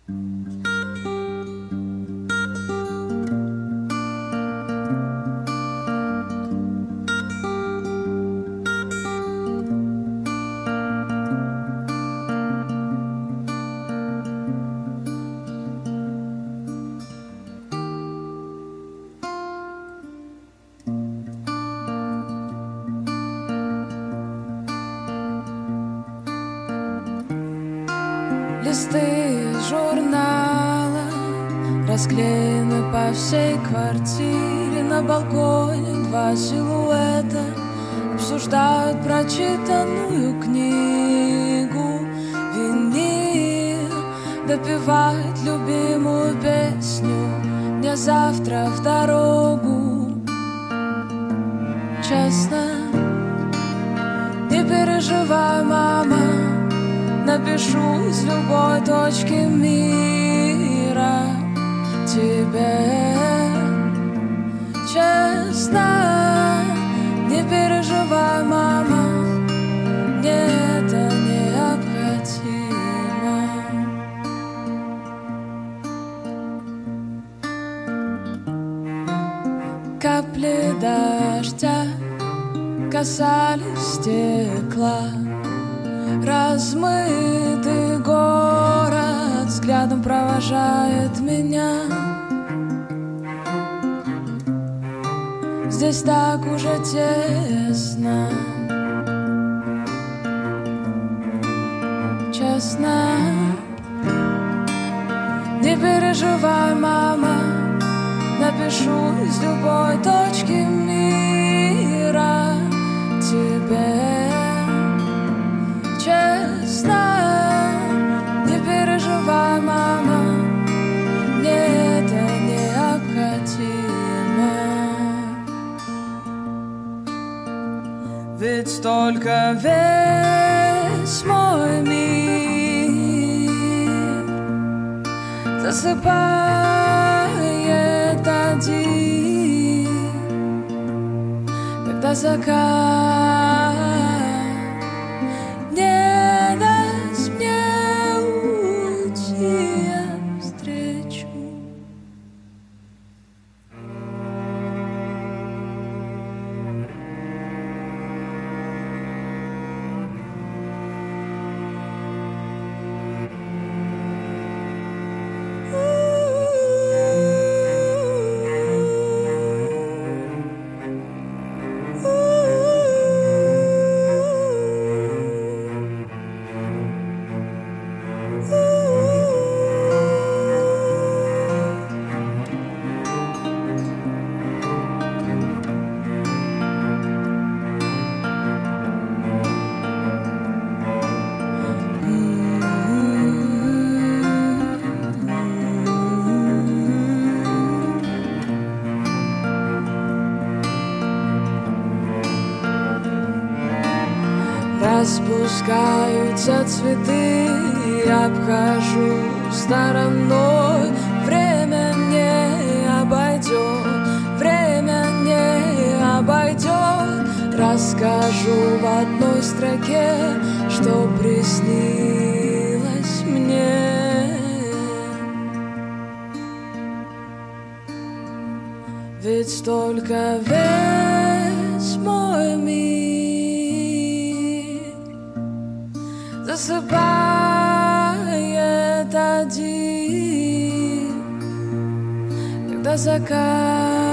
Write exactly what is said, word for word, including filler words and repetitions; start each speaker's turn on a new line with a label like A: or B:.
A: Листы журнала расклеены по всей квартире. На балконе два силуэта обсуждают прочитанную книгу. Винил допевает любимую песню «Мне завтра в дорогу». Честно, не переживай, мама, напишу из любой точки мира тебе. Честно, не переживай, мама, мне это необходимо. Капли дождя касались стекла. Размытый город взглядом провожает меня. Здесь так уже тесно. Честно, не переживай, мама, напишу из любой точки мира тебе. Честно, не переживай, мама, мне это необходимо. Ведь только весь мой мир засыпает один, когда закат не даст мне уйти навстречу. Распускаются цветы, обхожу стороной. Время не обойдет, время не обойдет. Расскажу в одной строке, что приснилось мне. Ведь только весь мой мир засыпает один, когда закат